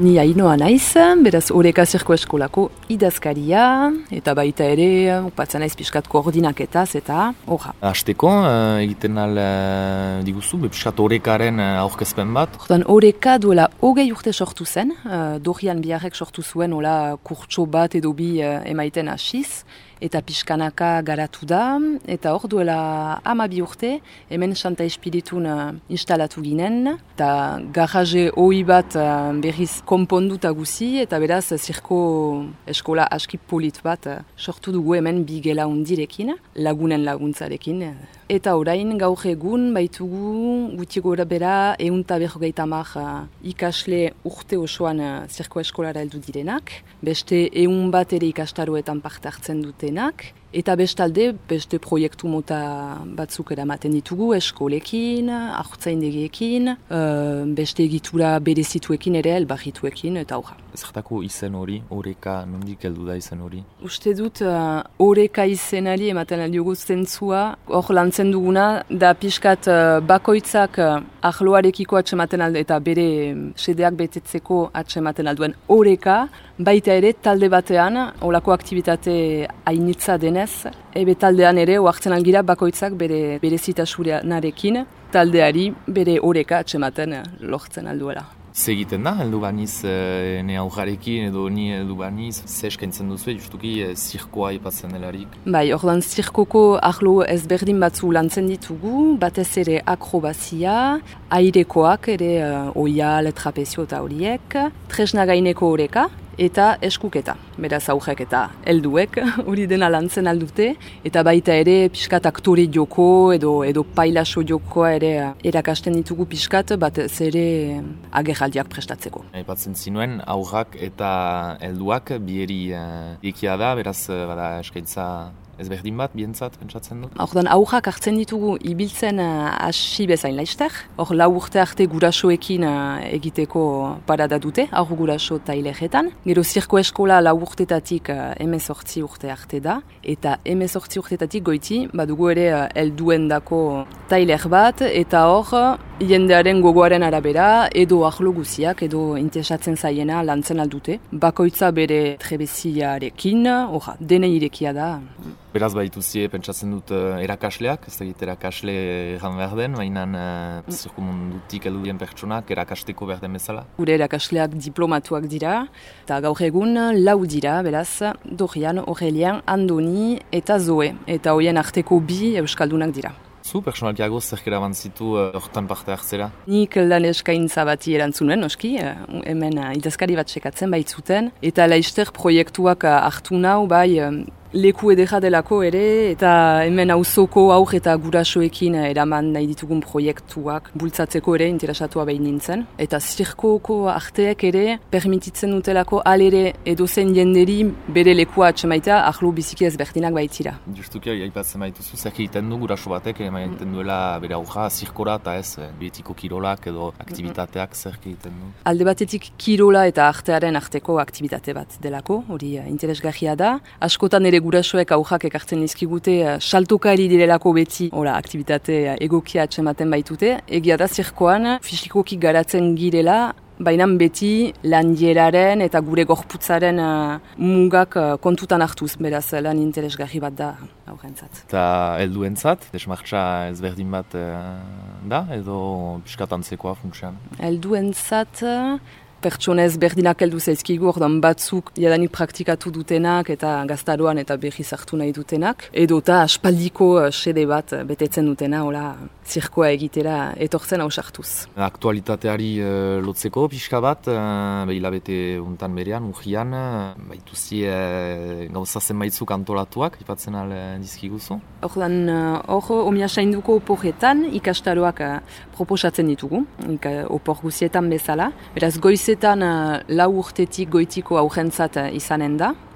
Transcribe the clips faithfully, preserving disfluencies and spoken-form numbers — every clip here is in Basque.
Ni Ainoa naiz, beraz Oreka Zirko Eskolako idazkaria, eta baita ere, upatzen naiz pixkat koordinaketaz, eta horra. Hasteko, uh, egiten al uh, diguzu, pixkat Orekaren uh, aurkezpen bat? Ordan Oreka duela hogei urte sortu zen, uh, Dorian Biarrek sortu zuen, hola kurtso bat edo bi uh, emaiten hasiz, eta pixkanaka garatu da, eta hor duela hamabi urte, hemen Santa Espiritun uh, instalatu ginen, eta garaje ohi bat uh, berriz konponduta guzi, eta beraz zirko eskola aski polit bat uh, sortu dugu hemen bi gela undirekin, lagunen laguntzarekin. Eta orain gaur egun baitugu guti gora bera ehunta berrogeita hamar uh, ikasle urte osoan uh, zirko eskolara heldu direnak, beste ehun bat ere ikastaroetan parte hartzen dutenak, eta bestalde beste proiektu mota batzuk eramaten ditugu eskolekin, haurtzaindegiekin, uh, beste egitura berezituekin ere, elbarrituekin, eta horra. Zertako izen hori, Oreka, nondik heldu da izen hori? Uste dut, uh, Oreka izenari ematen aldiogu zentzua, hor lantzen duguna, da pixkat uh, bakoitzak uh, ahloarekiko atxematen aldu, eta bere sedeak betetzeko atxematen alduen Oreka, baita ere talde batean, olako aktivitate hainitza denez, ebe taldean ere oartzen algira bakoitzak bere berezitasunarekin, taldeari bere Oreka atxematen lortzen alduela. Ze egiten da, heldu baniz e, ne aurrarekin edo ni heldu baniz, ze eskaintzen duzu, justuki e, zirkoa ipatzen delarik? Bai, ordan zirkoko ahlo ezberdin batzu lantzen ditugu, batez ere akrobazia, airekoak ere uh, oial, trapezio eta horiek, tresna gaineko Oreka, eta eskuketa, beraz aurrek eta helduek hori dena lantzen aldute, eta baita ere pixkat aktore joko edo edo pailaso jokoa ere erakasten ditugu pixkat, batez ere agerraldiak prestatzeko. Aipatzen zinuen, aurrak eta helduak bieri uh, ekia da, beraz bada eskaintza ezberdin bat, bientzat, pentsatzen dut? Ordan aurrak hartzen ditugu ibiltzen hasi uh, bezain laizter. Hor lau urte arte gurasoekin uh, egiteko parada dute, aur guraso taileretan. Gero zirko eskola lau urtetatik uh, emezortzi urte arte da. Eta emezortzi urtetatik goiti, badugu ere uh, elduendako tailer bat, eta hor jendearen gogoaren arabera, edo ahlo guziak, edo interesatzen zaiena lantzen aldute. Bakoitza bere trebeziarekin, orra, dene irekia da. Beraz baituzie, pentsatzen dut uh, erakasleak, ez da egit erakasle egan behar den, baina uh, zirko mundutik heldu dien pertsonak erakasteko behar den bezala. Gure erakasleak diplomatuak dira, eta gaur egun lau dira, beraz, Dorian, Aurelien, Andoni eta Zoe, eta hoien arteko bi euskaldunak dira. Zu, personalkiago zerkera bantzitu hortan uh, parte hartzera? Nik lan eskaintza bati erantzunen, oski, uh, hemen uh, idazkari bat sekatzen baitzuten, eta laister proiektuak uh, hartu nau, bai, um, leku edera delako ere, eta hemen auzoko aur eta gurasoekin eraman nahi ditugun proiektuak bultzatzeko ere interesatua behin nintzen. Eta zirkoko arteek ere permititzen dutelako alere edozen jenderi bere lekua atxemaita ahlo biziki ezberdinak baitira. Justuki aipatzen baituzu, zer egiten du guraso batek, egiten duela bere aurra zirkora eta ez, betiko kirolak edo aktivitateak zer egiten du? Alde batetik kirola eta artearen arteko aktivitate bat delako, hori interesgarria da. Askotan ere gurasoek aurrak ekartzen dizkigute saltoka eri direlako beti ora, aktivitate egokia atxematen baitute. Egia da zirkoan fisikoki garatzen girela, baina beti landieraren eta gure gorputzaren uh, mugak uh, kontutan hartuz, beraz lan interesgarri bat da aurrentzat. Eta helduentzat, desmartxa ezberdin bat uh, da, edo piskatantzekoa funktsioan? Helduentzat pertsonez berdinak heldu zaizkigu, ordan batzuk jadanik praktikatu dutenak eta gaztaroan eta berriz hartu nahi dutenak, edo eta aspaldiko sede bat betetzen dutena, hola, zirkoa egitera etortzen hausartuz. Aktualitateari uh, lotzeko pixka bat, uh, hilabete untan berean, urrian, uh, baituzi uh, gauza zenbaitzuk antolatuak, ipatzen al uh, dizkiguzu? Ordan, hor, uh, omia sainduko oporretan ikastaroak uh, proposatzen ditugu, ika, opor guzietan bezala. Beraz, goizetan uh, lau urtetik goitiko aurrentzat uh, izanen da.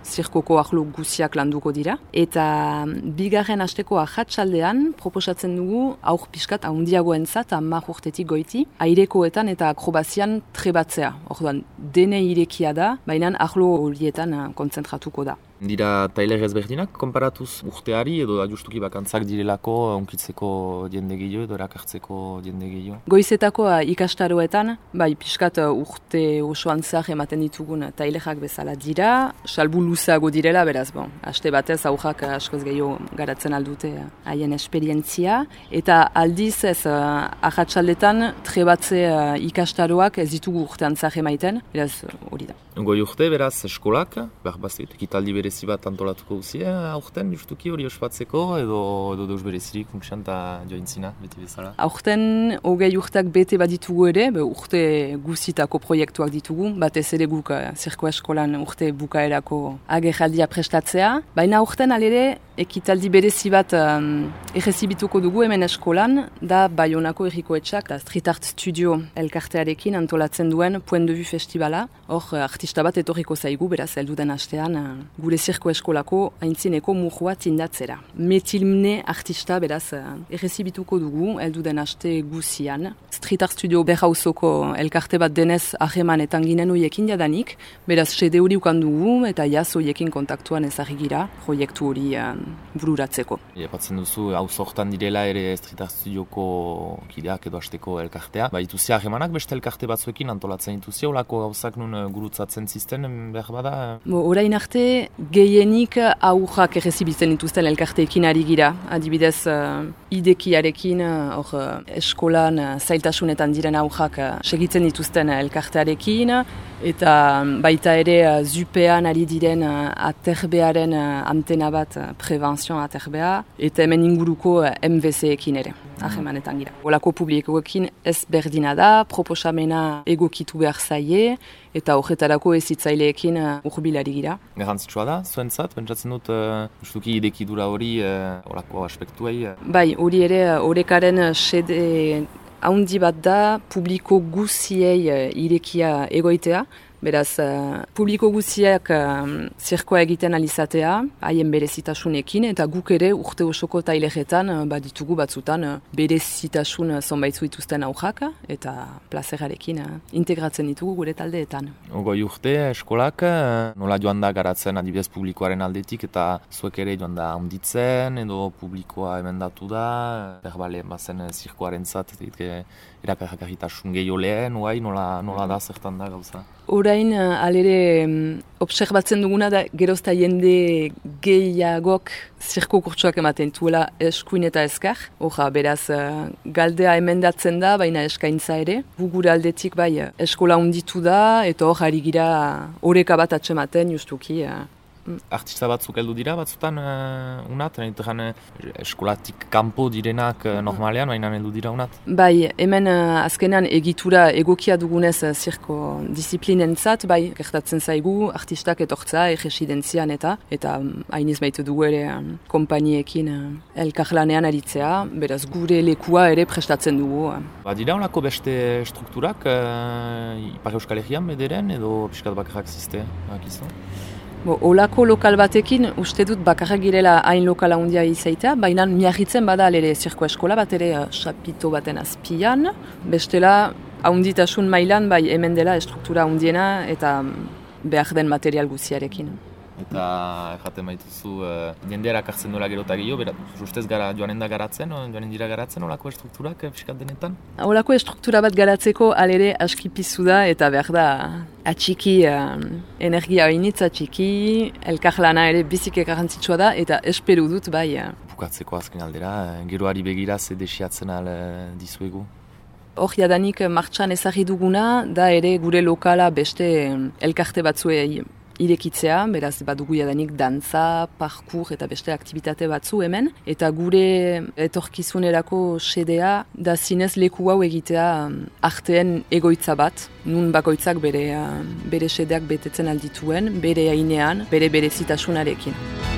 zirkoko ahlo guziak landuko dira. Eta bigarren asteko ahatsaldean proposatzen dugu aur pixkat handiagoentzat hamar urtetik goiti, airekoetan eta akrobazian trebatzea. Orduan, dene irekia da, baina ahlo horietan kontzentratuko da. Dira tailer ezberdinak, konparatuz urteari edo da justuki bakantzak direlako onkitzeko jende gehiago edo erakartzeko jende gehiago? Goizetako ikastaroetan, bai pixkat urte osoan zahar ematen ditugun tailerak bezala dira, salbu luzeago direla, beraz, bon, aste batez aurrak askoz gehiago garatzen aldute haien esperientzia, eta aldiz ez ahatsaldetan trebatze ikastaroak ez ditugu urtean zahar emaiten, beraz hori da. Goi urte, beraz, eskolak, behar bazit, ekitaldi berezi bat antolatuko guzia, aurten, justuki hori ospatzeko, edo, edo deus berezirik, unksan eta jointzina, beti bezala? Aurten, hogei urteak bete bat ditugu ere, be, urte guzitako proiektuak ditugu, batez ere guk zirko eskolan urte bukaerako agerraldia prestatzea, baina aurten alere, ekitaldi berezi bat um, errezibituko dugu hemen eskolan, da Baionako Herrikoetxak, da Street Art Studio elkartearekin antolatzen duen Point de Vue Festivala, hor artista bat etorriko zaigu, beraz, helduden astean, uh, gure zirko eskolako aintzineko murua tindatzera. Metilmne artista, beraz, uh, errezibituko dugu, helduden aste guzian. Street Art Studio berrauzoko elkarte bat denez ahemanetan ginen hoiekin jadanik, beraz, sede hori ukan dugu, eta jaz hoiekin kontaktuan ezagigira, proiektu hori uh, bururatzeko. Epatzen duzu, hau zortan direla ere Street Art Studioko kideak edo hasteko elkartea. Ba, ituzia ahemanak beste elkarte batzuekin antolatzen ituzia, olako gauzak nun gurutzatzen zisten, behar bada? Bo, orain arte, gehienik aurrak errezibitzen dituzten elkarteekin ari gira. Adibidez, uh, idekiarekin, hor uh, eskolan uh, zailtasunetan diren aurrak uh, segitzen dituzten elkartearekin, eta baita ere uh, zupean ari diren uh, aterbearen uh, antena bat uh, prebentzioa aterbea, eta hemen inguruko uh, M V C-ekin ere, ahemanetan gira. Olako publikoekin ez berdina da, proposamena egokitu behar zaie, eta horretarako ezitzaileekin uh, urbilari gira. Garrantzitsua da, zuentzat, pentsatzen dut, uh, justuki idekidura hori, uh, olako aspektuei. Uh. Bai, hori ere, horrekaren sede haundi bat da, publiko guziei uh, irekia egoitea, beraz, uh, publiko guziak uh, zirkoa egiten alizatea, haien berezitasunekin, eta guk ere urte osoko taileretan uh, baditugu batzutan uh, berezitasun uh, zonbaitzu dituzten aurrak, eta plazerarekin uh, integratzen ditugu gure taldeetan. Ogoi urte eskolak, uh, nola joan da garatzen adibidez publikoaren aldetik, eta zuek ere joan da handitzen, edo publikoa emendatu da, berbale bazen uh, zirkoaren zat, erakarritarsun gehiago lehen, uai, nola, nola da zertan da gauza? Orain, alere, obserbatzen duguna da gerozta jende gehiagok zirko kurtsuak ematen tuela eskuin eta eskar. Horra, beraz, galdea emendatzen da, baina eskaintza ere. Gugure aldetik bai eskola hunditu da, eta hor ari gira oreka bat atsematen justuki. Artista batzuk heldu dira batzutan uh, unat, uh, eskolatik kanpo direnak uh, normalean, baina heldu dira unat? Bai, hemen uh, azkenan egitura egokia dugunez uh, zirko disiplinentzat, bai, gertatzen zaigu, artistak etortza, erresidentzian eta, eta hainiz um, baitu dugu ere um, kompaniekin uh, elkarlanean aritzea, beraz gure lekua ere prestatzen dugu. Uh. Ba, dira honako beste strukturak, uh, Ipar Euskal Herrian bederen, edo piskat bakarrak ziste, bakizu? Bo, olako lokal batekin, uste dut bakarrak girela hain lokala handia izaitea, baina miarritzen bada alere zirko eskola bat ere xapito baten azpian. Bestela, haunditasun mailan, bai hemen dela estruktura handiena eta behar den material guziarekin. Eta erraten baituzu, uh, jendea erakartzen dola gero eta gehiago, berat, ustez gara, joanen da garatzen, joanen dira garatzen olako estrukturak fiskat denetan? Olako estruktura bat garatzeko alere aski pizu da eta behar da atxiki, uh, energia hainitz atxiki, elkarlana ere bizike garrantzitsua da eta esperu dut bai. Uh. Bukatzeko azken aldera, geroari begira ze desiatzen al uh, dizuegu? Hor jadanik martxan ezagri duguna, da ere gure lokala beste elkarte batzuei irekitzea, beraz badugu jadanik dantza, parkour eta beste aktibitate batzu hemen, eta gure etorkizunerako sedea da zinez leku hau egitea arteen egoitza bat, nun bakoitzak bere, bere sedeak betetzen aldituen, bere hainean, bere berezitasunarekin.